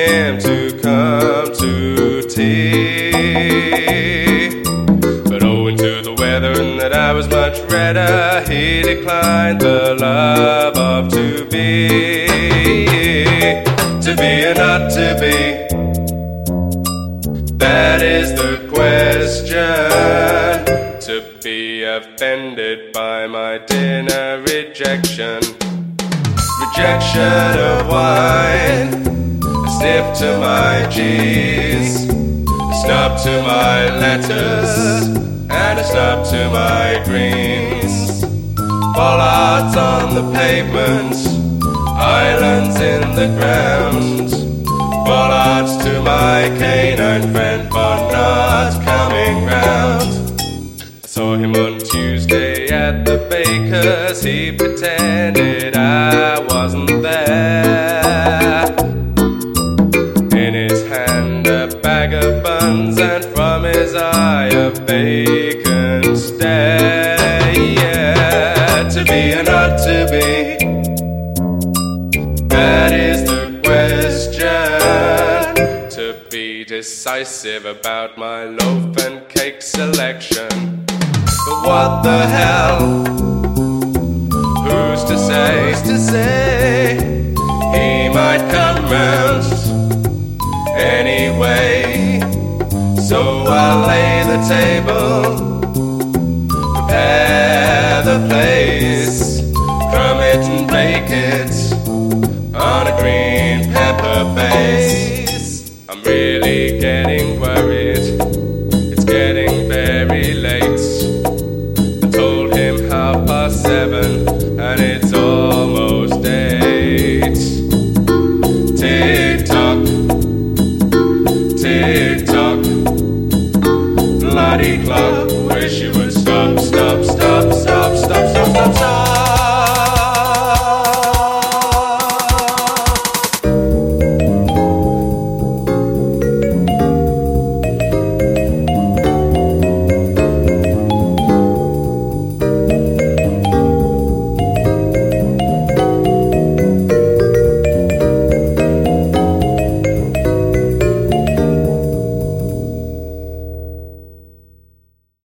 him to come to tea. But owing to the weather and that I was much redder, he declined the love of to be. To be or not to be, that is the question. To be offended by my dinner rejection. Rejection of wine, a sniff to my G's, a snub to my letters, and a snub to my greens. Bollards on the pavement, islands in the ground. Bollards to my canine friend for not coming round. I saw him on Tuesday at the baker's. He pretended I wasn't there. In his hand a bag of buns, and from his eye a vacant stare. Yeah, to be or not to be, that is the question. To be decisive about my loaf and cake selection. But what the hell? Who's to say? Who's to say? He might come round anyway. So I'll lay the table, prepare the place, crumb it and bake it on a green pepper base. I'm really getting worried, it's getting very late. I told him 7:30 and it's almost 8. Tick tock, tick tock, bloody clock, wish you